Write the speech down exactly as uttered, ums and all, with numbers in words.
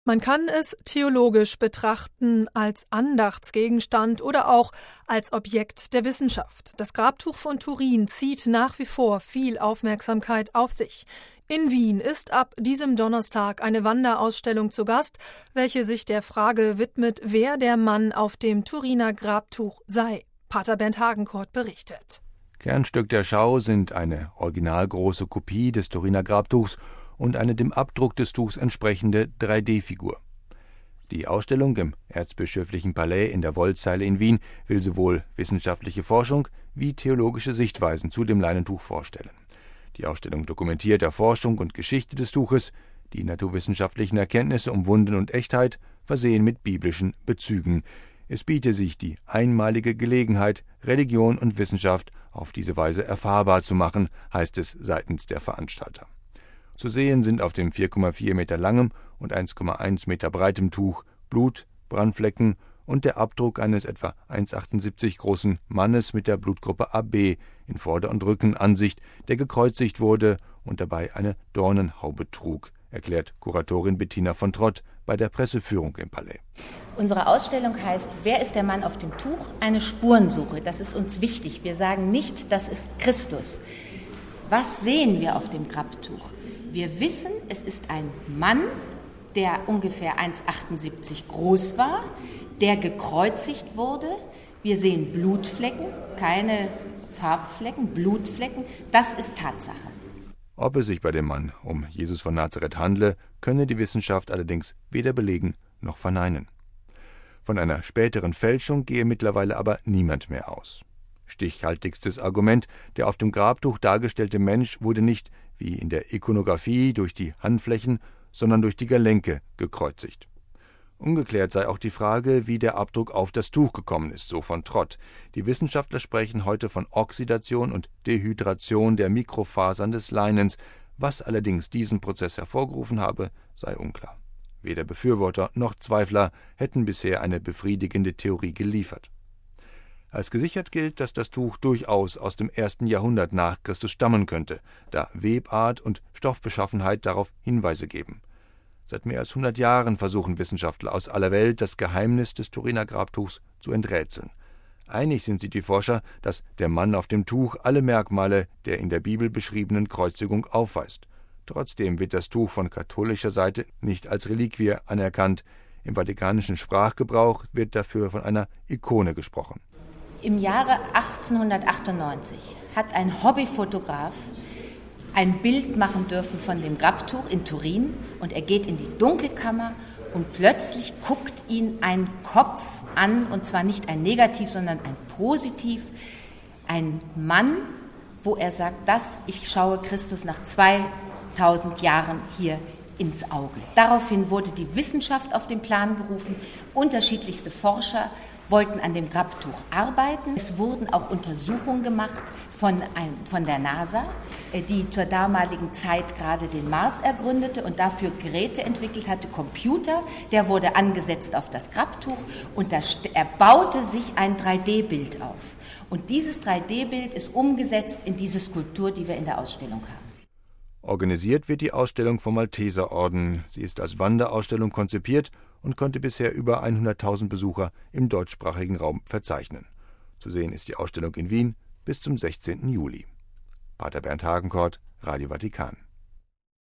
Man kann es theologisch betrachten, als Andachtsgegenstand oder auch als Objekt der Wissenschaft. Das Grabtuch von Turin zieht nach wie vor viel Aufmerksamkeit auf sich. In Wien ist ab diesem Donnerstag eine Wanderausstellung zu Gast, welche sich der Frage widmet, wer der Mann auf dem Turiner Grabtuch sei. Pater Bernd Hagenkort berichtet. Kernstück der Schau sind eine originalgroße Kopie des Turiner Grabtuchs und eine dem Abdruck des Tuchs entsprechende drei D Figur. Die Ausstellung im Erzbischöflichen Palais in der Wollzeile in Wien will sowohl wissenschaftliche Forschung wie theologische Sichtweisen zu dem Leinentuch vorstellen. Die Ausstellung dokumentiert Erforschung und Geschichte des Tuches, die naturwissenschaftlichen Erkenntnisse um Wunden und Echtheit, versehen mit biblischen Bezügen. Es biete sich die einmalige Gelegenheit, Religion und Wissenschaft auf diese Weise erfahrbar zu machen, heißt es seitens der Veranstalter. Zu sehen sind auf dem vier Komma vier Meter langem und eins Komma eins Meter breitem Tuch Blut, Brandflecken und der Abdruck eines etwa eins Komma achtundsiebzig großen Mannes mit der Blutgruppe A B in Vorder- und Rückenansicht, der gekreuzigt wurde und dabei eine Dornenhaube trug, erklärt Kuratorin Bettina von Trott bei der Presseführung im Palais. Unsere Ausstellung heißt „Wer ist der Mann auf dem Tuch?" Eine Spurensuche. Das ist uns wichtig. Wir sagen nicht, das ist Christus. Was sehen wir auf dem Grabtuch? Wir wissen, es ist ein Mann, der ungefähr eins Komma achtundsiebzig groß war, der gekreuzigt wurde. Wir sehen Blutflecken, keine Farbflecken, Blutflecken. Das ist Tatsache. Ob es sich bei dem Mann um Jesus von Nazareth handle, könne die Wissenschaft allerdings weder belegen noch verneinen. Von einer späteren Fälschung gehe mittlerweile aber niemand mehr aus. Stichhaltigstes Argument: Der auf dem Grabtuch dargestellte Mensch wurde nicht, wie in der Ikonographie, durch die Handflächen, sondern durch die Gelenke gekreuzigt. Ungeklärt sei auch die Frage, wie der Abdruck auf das Tuch gekommen ist, so von Trott. Die Wissenschaftler sprechen heute von Oxidation und Dehydration der Mikrofasern des Leinens. Was allerdings diesen Prozess hervorgerufen habe, sei unklar. Weder Befürworter noch Zweifler hätten bisher eine befriedigende Theorie geliefert. Als gesichert gilt, dass das Tuch durchaus aus dem ersten Jahrhundert nach Christus stammen könnte, da Webart und Stoffbeschaffenheit darauf Hinweise geben. Seit mehr als hundert Jahren versuchen Wissenschaftler aus aller Welt, das Geheimnis des Turiner Grabtuchs zu enträtseln. Einig sind sich die Forscher, dass der Mann auf dem Tuch alle Merkmale der in der Bibel beschriebenen Kreuzigung aufweist. Trotzdem wird das Tuch von katholischer Seite nicht als Reliquie anerkannt. Im vatikanischen Sprachgebrauch wird dafür von einer Ikone gesprochen. Im Jahre achtzehnhundertachtundneunzig hat ein Hobbyfotograf ein Bild machen dürfen von dem Grabtuch in Turin und er geht in die Dunkelkammer und plötzlich guckt ihn ein Kopf an, und zwar nicht ein Negativ, sondern ein Positiv, ein Mann, wo er sagt, das, ich schaue Christus nach zweitausend Jahren hier ins Auge. Daraufhin wurde die Wissenschaft auf den Plan gerufen, unterschiedlichste Forscher wollten an dem Grabtuch arbeiten. Es wurden auch Untersuchungen gemacht von, ein, von der NASA, die zur damaligen Zeit gerade den Mars ergründete und dafür Geräte entwickelt hatte, Computer. Der wurde angesetzt auf das Grabtuch und da erbaute sich ein drei D Bild auf. Und dieses drei D Bild ist umgesetzt in diese Skulptur, die wir in der Ausstellung haben. Organisiert wird die Ausstellung vom Malteserorden. Sie ist als Wanderausstellung konzipiert und konnte bisher über hunderttausend Besucher im deutschsprachigen Raum verzeichnen. Zu sehen ist die Ausstellung in Wien bis zum sechzehnten Juli. Pater Bernd Hagenkort, Radio Vatikan.